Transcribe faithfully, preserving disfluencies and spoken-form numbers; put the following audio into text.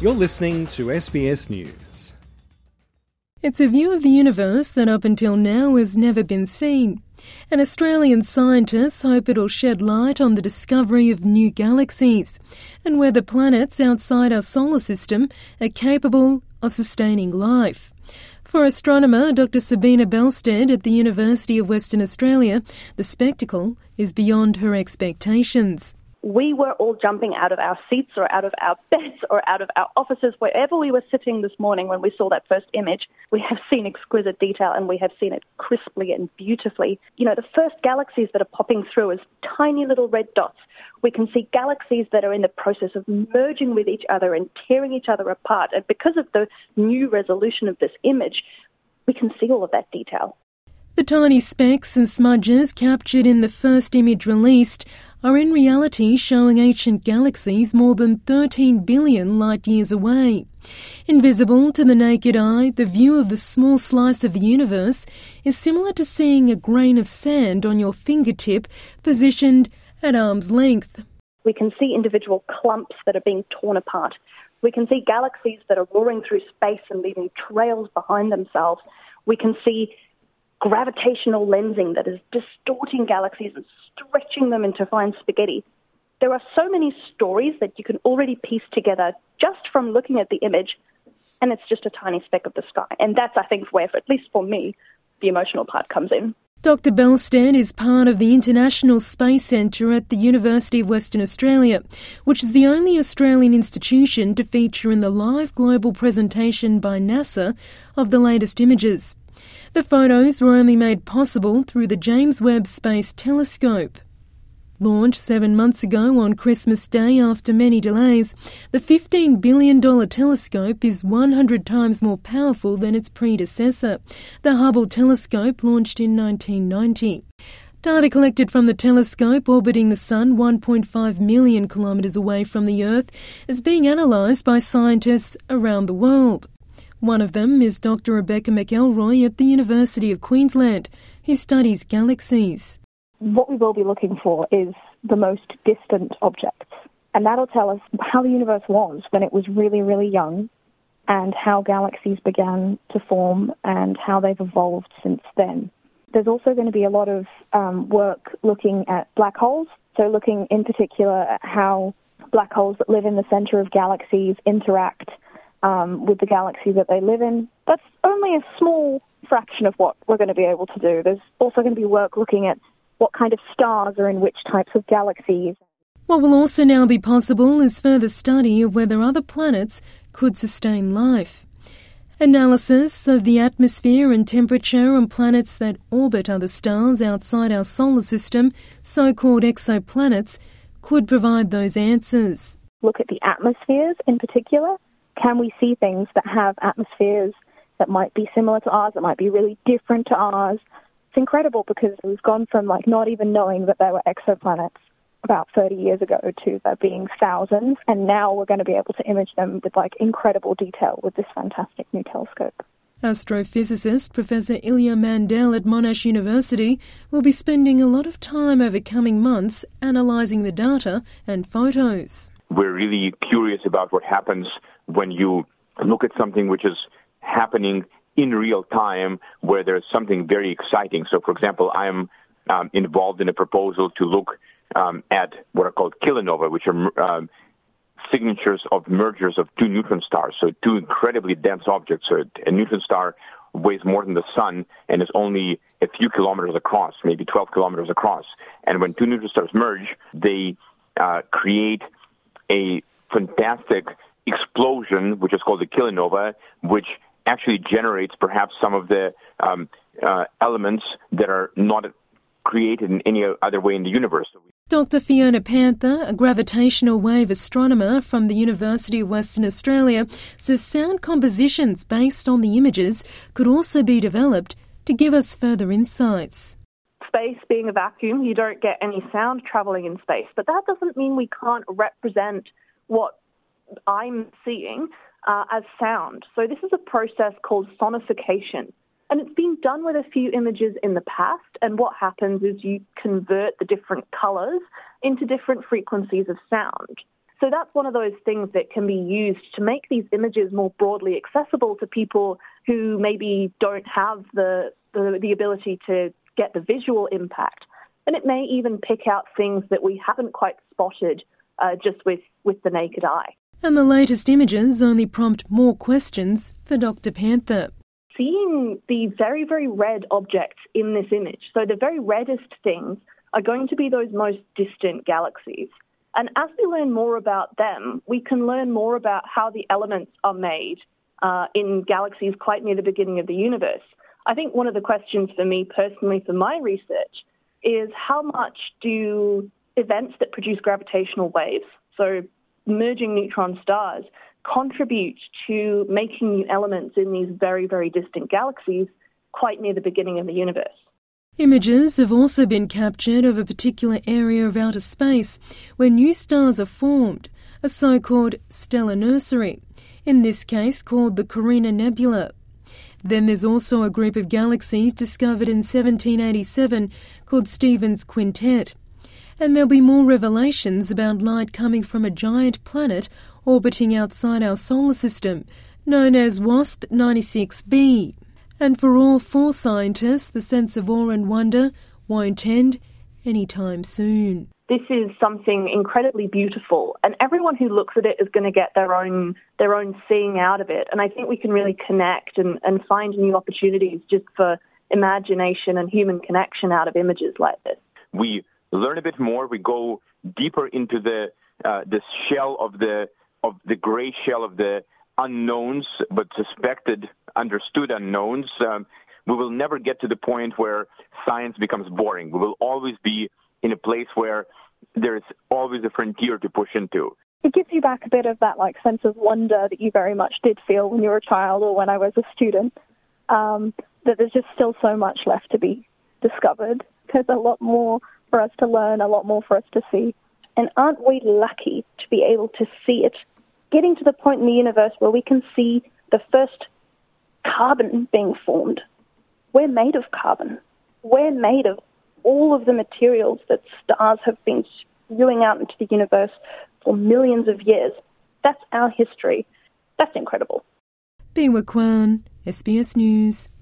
You're listening to S B S News. It's a view of the universe that up until now has never been seen. And Australian scientists hope it'll shed light on the discovery of new galaxies and whether planets outside our solar system are capable of sustaining life. For astronomer Doctor Sabina Belstead at the University of Western Australia, the spectacle is beyond her expectations. We were all jumping out of our seats or out of our beds or out of our offices, wherever we were sitting this morning when we saw that first image. We have seen exquisite detail and we have seen it crisply and beautifully. You know, the first galaxies that are popping through as tiny little red dots. We can see galaxies that are in the process of merging with each other and tearing each other apart. And because of the new resolution of this image, we can see all of that detail. The tiny specks and smudges captured in the first image released are in reality showing ancient galaxies more than thirteen billion light-years away. Invisible to the naked eye, the view of the small slice of the universe is similar to seeing a grain of sand on your fingertip positioned at arm's length. We can see individual clumps that are being torn apart. We can see galaxies that are roaring through space and leaving trails behind themselves. We can see gravitational lensing that is distorting galaxies and stretching them into fine spaghetti. There are so many stories that you can already piece together just from looking at the image, and it's just a tiny speck of the sky. And that's, I think, where, at least for me, the emotional part comes in. Doctor Belstead is part of the International Space Centre at the University of Western Australia, which is the only Australian institution to feature in the live global presentation by NASA of the latest images. The photos were only made possible through the James Webb Space Telescope. Launched seven months ago on Christmas Day after many delays, the fifteen billion dollars telescope is one hundred times more powerful than its predecessor, the Hubble telescope launched in nineteen ninety. Data collected from the telescope orbiting the Sun one point five million kilometres away from the Earth is being analysed by scientists around the world. One of them is Doctor Rebecca McElroy at the University of Queensland, who studies galaxies. What we will be looking for is the most distant objects, and that'll tell us how the universe was when it was really, really young and how galaxies began to form and how they've evolved since then. There's also going to be a lot of um, work looking at black holes, so looking in particular at how black holes that live in the centre of galaxies interact Um, with the galaxy that they live in. That's only a small fraction of what we're going to be able to do. There's also going to be work looking at what kind of stars are in which types of galaxies. What will also now be possible is further study of whether other planets could sustain life. Analysis of the atmosphere and temperature on planets that orbit other stars outside our solar system, so-called exoplanets, could provide those answers. Look at the atmospheres in particular. Can we see things that have atmospheres that might be similar to ours, that might be really different to ours? It's incredible because we've gone from like not even knowing that there were exoplanets about thirty years ago to there being thousands, and now we're going to be able to image them with like incredible detail with this fantastic new telescope. Astrophysicist Professor Ilya Mandel at Monash University will be spending a lot of time over coming months analysing the data and photos. We're really curious about what happens when you look at something which is happening in real time, where there's something very exciting. So, for example, I'm um, involved in a proposal to look um, at what are called kilonova, which are um, signatures of mergers of two neutron stars, so two incredibly dense objects. So a neutron star weighs more than the sun and is only a few kilometers across, maybe twelve kilometers across. And when two neutron stars merge, they uh, create a fantastic explosion, which is called the kilonova, which actually generates perhaps some of the um, uh, elements that are not created in any other way in the universe. Doctor Fiona Panther, a gravitational wave astronomer from the University of Western Australia, says sound compositions based on the images could also be developed to give us further insights. Space being a vacuum, you don't get any sound travelling in space, but that doesn't mean we can't represent what I'm seeing uh, as sound. So this is a process called sonification, and it's been done with a few images in the past, and what happens is you convert the different colours into different frequencies of sound. So that's one of those things that can be used to make these images more broadly accessible to people who maybe don't have the, the, the ability to get the visual impact. And it may even pick out things that we haven't quite spotted uh, just with, with the naked eye. And the latest images only prompt more questions for Doctor Panther. Seeing the very, very red objects in this image, so the very reddest things are going to be those most distant galaxies. And as we learn more about them, we can learn more about how the elements are made uh, in galaxies quite near the beginning of the universe. I think one of the questions for me personally for my research is how much do events that produce gravitational waves, so merging neutron stars, contribute to making new elements in these very, very distant galaxies quite near the beginning of the universe. Images have also been captured of a particular area of outer space where new stars are formed, a so-called stellar nursery, in this case called the Carina Nebula. Then there's also a group of galaxies discovered in seventeen eighty-seven called Stephan's Quintet. And there'll be more revelations about light coming from a giant planet orbiting outside our solar system, known as WASP ninety-six b. And for all four scientists, the sense of awe and wonder won't end anytime soon. This is something incredibly beautiful, and everyone who looks at it is going to get their own their own seeing out of it. And I think we can really connect and, and find new opportunities just for imagination and human connection out of images like this. We learn a bit more. We go deeper into the uh, the shell of the of the gray shell of the unknowns, but suspected, understood unknowns. Um, we will never get to the point where science becomes boring. We will always be in a place where there's always a frontier to push into. It gives you back a bit of that like sense of wonder that you very much did feel when you were a child or when I was a student, um, that there's just still so much left to be discovered. There's a lot more for us to learn, a lot more for us to see. And aren't we lucky to be able to see it? Getting to the point in the universe where we can see the first carbon being formed. We're made of carbon. We're made of all of the materials that stars have been spewing out into the universe for millions of years. That's our history. That's incredible. Biwa Kwan, S B S News.